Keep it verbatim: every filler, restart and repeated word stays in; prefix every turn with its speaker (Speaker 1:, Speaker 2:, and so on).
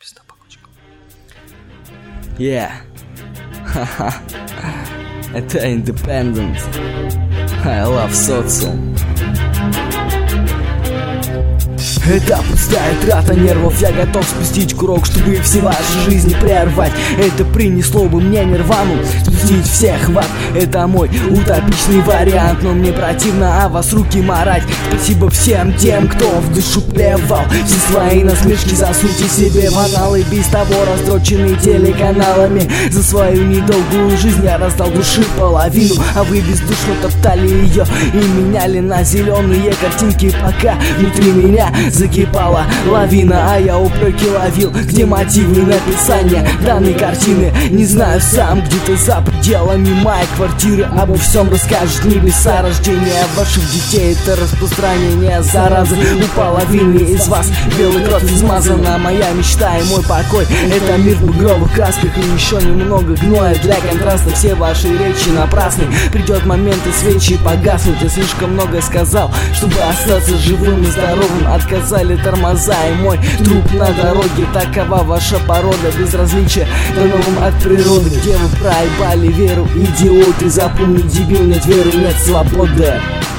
Speaker 1: Пизда погучка.
Speaker 2: Yeah. Ха-ха. Это Independent. I love социум. Это пустая трата нервов, я готов спустить курок, чтобы все ваши жизни прервать. Это принесло бы мне нирвану, спустить всех в ад. Это мой утопичный вариант, но мне противно о вас руки марать. Спасибо всем тем, кто в душу плевал. Все свои насмешки засуньте себе в аналы, без того растроченные телеканалами. За свою недолгую жизнь я раздал души половину, а вы бездушно топтали ее и меняли на зеленые картинки, пока внутри меня закипала лавина, а я упреки ловил. Где мотивы написания данной картины? Не знаю сам, где-то за пределами моей квартиры. Обо всем расскажут небеса. Рождение ваших детей — это распространение заразы. У половины из вас белая кровь измазана. Моя мечта и мой покой — это мир в багровых красках и еще немного гноя. Для контраста все ваши речи напрасны. Придет момент и свечи погаснут. Я слишком много сказал, чтобы остаться живым и здоровым. Отказали тормоза и мой труп на дороге. Такова ваша порода, безразличие дано от природы. Где вы проебали веру, идиоты? Запомни, дебил, нет веры, нет свободы.